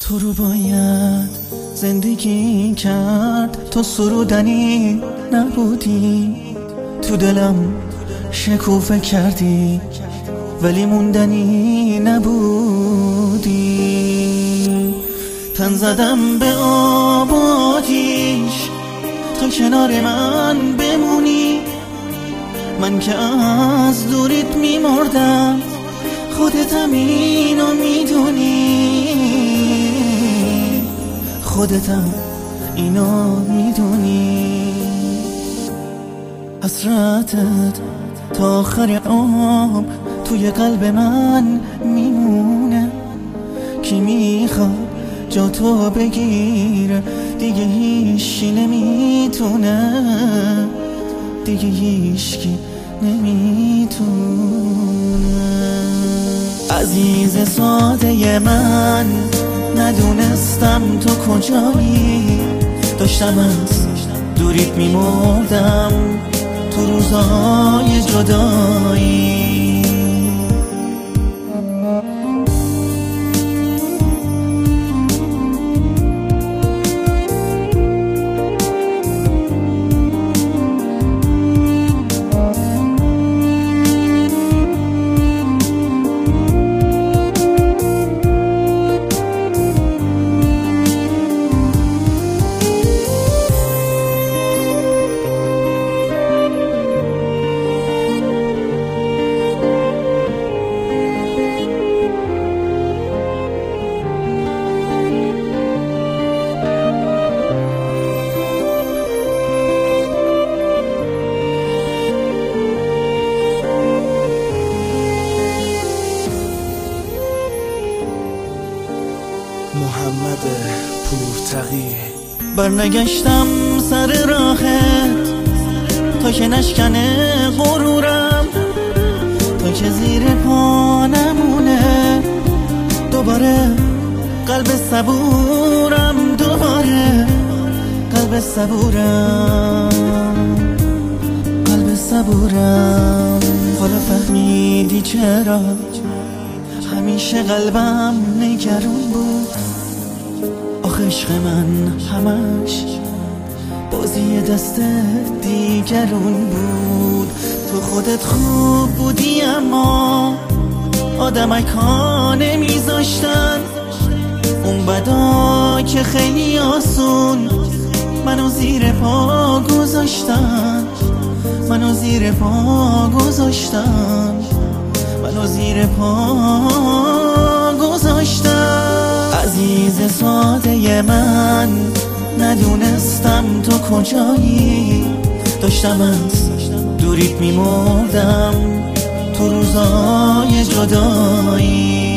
تو رو باید زندگی کرد، تو سرودنی نبودی، تو دلم شکوفه کردی ولی موندنی نبودی. تن زدم به آب و آتیش تا کنار من بمونی، من که از دوریت میمردم، خودتم اینو میدونی، خودتم اینو میدونی. حسرتت تا آخر عمر توی قلب من میمونه، کی میخواد جا تو بگیره، دیگه هیچکی نمیتونه، دیگه هیچکی نمیتونه. عزیز ساده من، ندونستم تو کجایی، داشتم از دوریت میمردم تو روزای جدایی. محمد پورتقی. برنگشتم سر راهت تا که نشکنه غرورم، تا که زیر پا نمونه دوباره قلب صبورم، دوباره قلب صبورم، قلب صبورم. حالا فهمیدی چرا همیشه قلبم نگرون بود، آخه عشق من همش بازی دست دیگرون بود. تو خودت خوب بودی اما آدمک ها نمیذاشتن، اون بدا که خیلی آسون منو زیر پا گذاشتن، منو زیر پا گذاشتن، منو زیر پا گذاشتن. عزیز ساده من، ندونستم تو کجایی، داشتم از دوریت میمردم تو روزای جدایی.